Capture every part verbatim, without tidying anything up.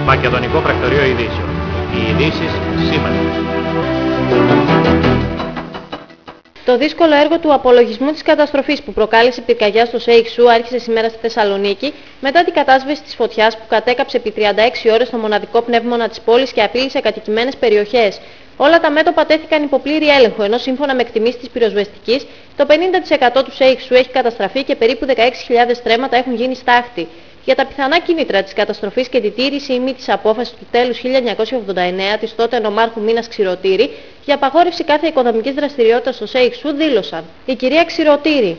Μακεδονικό Πρακτορείο Ειδήσεων. Οι ειδήσεις σήμερα. Το δύσκολο έργο του απολογισμού της καταστροφής που προκάλεσε πυρκαγιά στο ΣΕΙΞΟΥ άρχισε σήμερα στη Θεσσαλονίκη μετά την κατάσβεση της φωτιάς που κατέκαψε επί τριάντα έξι ώρες το μοναδικό πνεύμονα της πόλης και απείλησε κατοικημένες περιοχές. Όλα τα μέτωπα τέθηκαν υπό πλήρη έλεγχο, ενώ σύμφωνα με εκτιμήσεις της πυροσβεστικής, το πενήντα τοις εκατό του ΣΕΙΞΟΥ έχει καταστραφεί και περίπου δεκαέξι χιλιάδες στρέμματα έχουν γίνει στάχτη. Για τα πιθανά κίνητρα της καταστροφής και τη τήρηση ή μη της απόφασης του τέλους χίλια εννιακόσια ογδόντα εννέα της τότε νομάρχου Μίνας Ξηροτήρη για απαγόρευση κάθε οικονομικής δραστηριότητας στο ΣΕΙΞΟΥ δήλωσαν. Η κυρία Ξηροτήρη.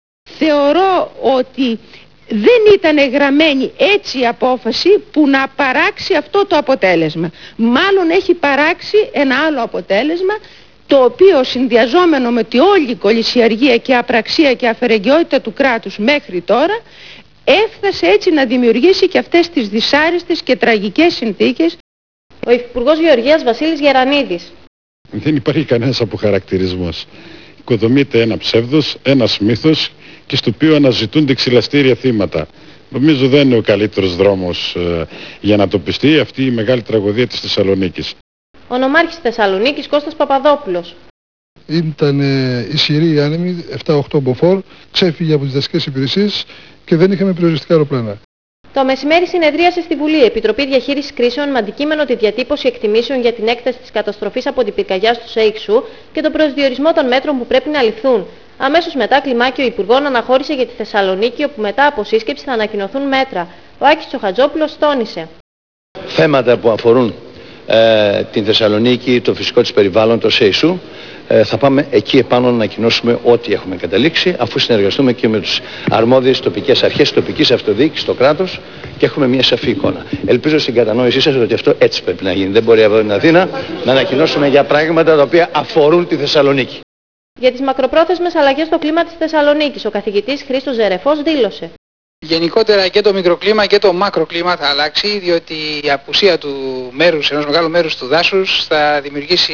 Θεωρώ ότι δεν ήταν γραμμένη έτσι η απόφαση που να παράξει αυτό το αποτέλεσμα. Μάλλον έχει παράξει ένα άλλο αποτέλεσμα, το οποίο συνδυαζόμενο με τη όλη κολυσιαργία και απραξία και αφαιρεγγιότητα του κράτους μέχρι τώρα έφτασε έτσι να δημιουργήσει και αυτές τις δυσάρεστες και τραγικές συνθήκες. Ο Υφυπουργός Γεωργίας Βασίλης Γερανίδης. Δεν υπάρχει κανένας αποχαρακτηρισμός. Οικοδομείται ένα ψεύδος, ένας μύθος και στο οποίο αναζητούνται ξυλαστήρια θύματα. Νομίζω δεν είναι ο καλύτερος δρόμος ε, για να το πιστεί αυτή η μεγάλη τραγωδία της Θεσσαλονίκης. Ο νομάρχης της Θεσσαλονίκης Κώστας Παπαδόπουλος. Ήταν ε, ισχυρή η άνεμη, επτά οκτώ μποφόρ, ξέφυγε από τις δασικές υπηρεσίες και δεν είχαμε περιοριστικά αεροπλάνα. Το μεσημέρι συνεδρίασε στη Βουλή η Επιτροπή Διαχείρισης Κρίσεων με αντικείμενο τη διατύπωση εκτιμήσεων για την έκταση της καταστροφής από την πυρκαγιά στο ΣΕΙΞΟΥ και τον προσδιορισμό των μέτρων που πρέπει να ληφθούν. Αμέσως μετά, κλιμάκιο Υπουργών αναχώρησε για τη Θεσσαλονίκη, όπου μετά από σύσκεψη θα ανακοινωθούν μέτρα. Ο Άκης Τσοχατζόπουλος τόνισε. Θέματα που αφορούν ε, την Θεσσαλονίκη, το φυσικό της περιβάλλον, το ΣΕΙΞΟΥ, ε, θα πάμε εκεί επάνω να ανακοινώσουμε ό,τι έχουμε καταλήξει, αφού συνεργαστούμε και με τους αρμόδιες τοπικές αρχές, τοπικής αυτοδιοίκησης, το κράτος και έχουμε μια σαφή εικόνα. Ελπίζω στην κατανόησή σας ότι αυτό έτσι πρέπει να γίνει. Δεν μπορεί από την Αθήνα να ανακοινώσουμε για πράγματα τα οποία αφορούν τη Θεσσαλονίκη. Για τις μακροπρόθεσμες αλλαγές στο κλίμα της Θεσσαλονίκης, ο καθηγητής Χρήστος Ζερεφός δήλωσε. Γενικότερα και το μικροκλίμα και το μακροκλίμα θα αλλάξει, διότι η απουσία του μέρους, ενός μεγάλου μέρους του δάσους θα δημιουργήσει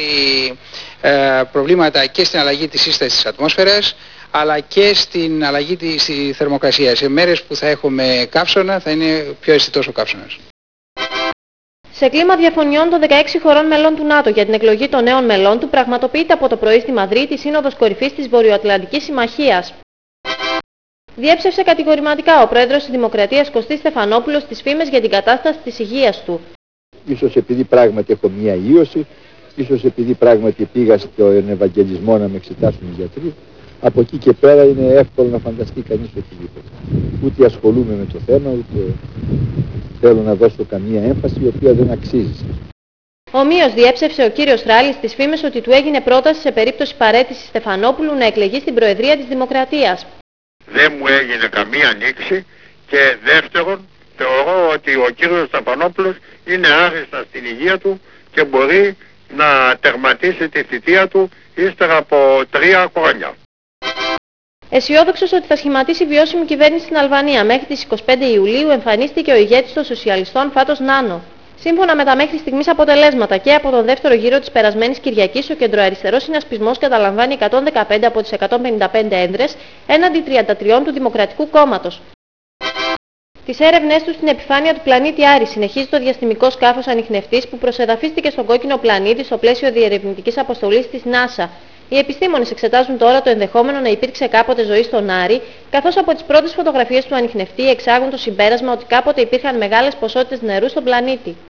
ε, προβλήματα και στην αλλαγή της σύστασης της ατμόσφαιρας, αλλά και στην αλλαγή της στη θερμοκρασία. Σε μέρες που θα έχουμε καύσωνα θα είναι πιο αισθητός ο καύσωνας. Σε κλίμα διαφωνιών των δεκαέξι χωρών μελών του ΝΑΤΟ για την εκλογή των νέων μελών του, πραγματοποιείται από το πρωί στη Μαδρίτη η Σύνοδος Κορυφής της Βορειοατλαντικής Συμμαχίας. Διέψευσε κατηγορηματικά ο πρόεδρος της Δημοκρατίας Κωστής Στεφανόπουλος τις φήμες για την κατάσταση της υγείας του. Ίσως επειδή πράγματι έχω μια ίωση, ίσως επειδή πράγματι πήγα στον Ευαγγελισμό να με εξετάσουν οι γιατροί, από εκεί και πέρα είναι εύκολο να φανταστεί κανείς οτιδήποτε. Ούτε ασχολούμαι με το θέμα, ούτε θέλω να δώσω καμία έμφαση η οποία δεν αξίζει. Ομοίως διέψευσε ο κύριος Ράλης τις φήμες ότι του έγινε πρόταση σε περίπτωση παραίτησης Στεφανόπουλου να εκλεγεί στην Προεδρία της Δημοκρατίας. Δεν μου έγινε καμία ανοίξη και δεύτερον θεωρώ ότι ο κύριος Στεφανόπουλος είναι άριστα στην υγεία του και μπορεί να τερματίσει τη θητεία του ύστερα από τρία χρόνια. Αισιόδοξος ότι θα σχηματίσει βιώσιμη κυβέρνηση στην Αλβανία, μέχρι τις είκοσι πέντε Ιουλίου εμφανίστηκε ο ηγέτης των σοσιαλιστών Φάτος Νάνο. Σύμφωνα με τα μέχρι στιγμής αποτελέσματα και από τον δεύτερο γύρο της περασμένης Κυριακής, ο κεντροαριστερός συνασπισμός καταλαμβάνει εκατόν δεκαπέντε από τις εκατόν πενήντα πέντε έδρες έναντι τριάντα τρία του Δημοκρατικού Κόμματος. Τις έρευνές του στην επιφάνεια του πλανήτη Άρη συνεχίζει το διαστημικό σκάφος Ανιχνευτής που προσεδαφίστηκε στον κόκκινο πλανήτη στο πλαίσιο διερευνητικής αποστολής της NASA. Οι επιστήμονες εξετάζουν τώρα το ενδεχόμενο να υπήρξε κάποτε ζωή στον Άρη, καθώς από τις πρώτες φωτογραφίες του ανιχνευτή εξάγουν το συμπέρασμα ότι κάποτε υπήρχαν μεγάλες ποσότητες νερού στον πλανήτη.